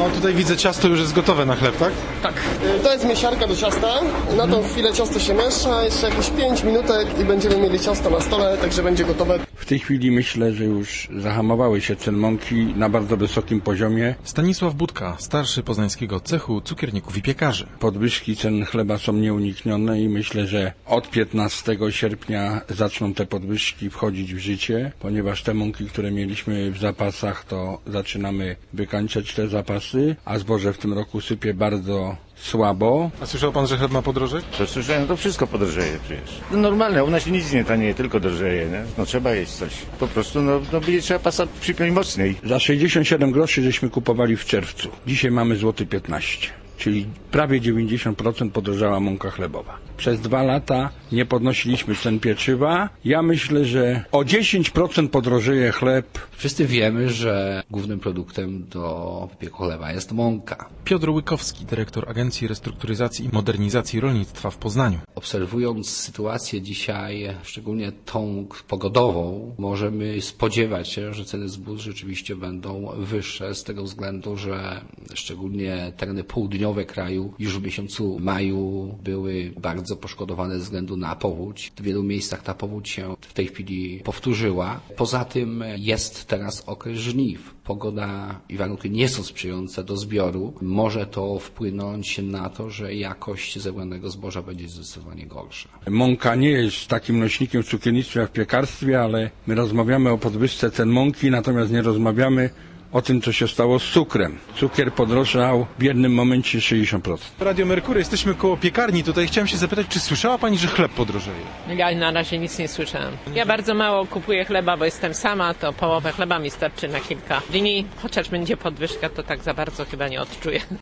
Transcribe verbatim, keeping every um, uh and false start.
No tutaj widzę, ciasto już jest gotowe na chleb, tak? Tak. To jest miesiarka do ciasta. Na tą chwilę ciasto się miesza, jeszcze jakieś pięć minutek i będziemy mieli ciasto na stole, także będzie gotowe. W tej chwili myślę, że już zahamowały się ceny mąki na bardzo wysokim poziomie. Stanisław Budka, starszy poznańskiego cechu cukierników i piekarzy. Podwyżki cen chleba są nieuniknione i myślę, że od piętnastego sierpnia zaczną te podwyżki wchodzić w życie, ponieważ te mąki, które mieliśmy w zapasach, to zaczynamy wykańczać te zapasy, a zboże w tym roku sypie bardzo słabo. A słyszał pan, że chleb ma podrożeć? Co słyszałem, to wszystko podrożeje przecież. No normalne, u nas się nic nie tanieje, tylko drożeje, nie? No trzeba jeść coś. Po prostu, no, no będzie trzeba pasa przypiąć mocniej. Za sześćdziesiąt siedem groszy żeśmy kupowali w czerwcu. Dzisiaj mamy złoty piętnaście. Czyli prawie dziewięćdziesiąt procent podrożała mąka chlebowa. Przez dwa lata nie podnosiliśmy cen pieczywa. Ja myślę, że o dziesięć procent podrożeje chleb. Wszyscy wiemy, że głównym produktem do wypieku chleba jest mąka. Piotr Łykowski, dyrektor Agencji Restrukturyzacji i Modernizacji Rolnictwa w Poznaniu. Obserwując sytuację dzisiaj, szczególnie tą pogodową, możemy spodziewać się, że ceny zbóż rzeczywiście będą wyższe z tego względu, że szczególnie tereny południowe kraju już w miesiącu maju były bardzo poszkodowane ze względu na powódź. W wielu miejscach ta powódź się w tej chwili powtórzyła. Poza tym jest teraz okres żniw. Pogoda i warunki nie są sprzyjające do zbioru. Może to wpłynąć na to, że jakość zebranego zboża będzie zdecydowanie gorsza. Mąka nie jest takim nośnikiem w cukiernictwie jak w piekarstwie, ale my rozmawiamy o podwyżce cen mąki, natomiast nie rozmawiamy o tym, co się stało z cukrem. Cukier podrożał w jednym momencie sześćdziesiąt procent. Radio Merkury, jesteśmy koło piekarni. Tutaj chciałem się zapytać, czy słyszała pani, że chleb podrożeje? Ja na razie nic nie słyszałam. Ja bardzo mało kupuję chleba, bo jestem sama, to połowę chleba mi starczy na kilka dni. Chociaż będzie podwyżka, to tak za bardzo chyba nie odczuję.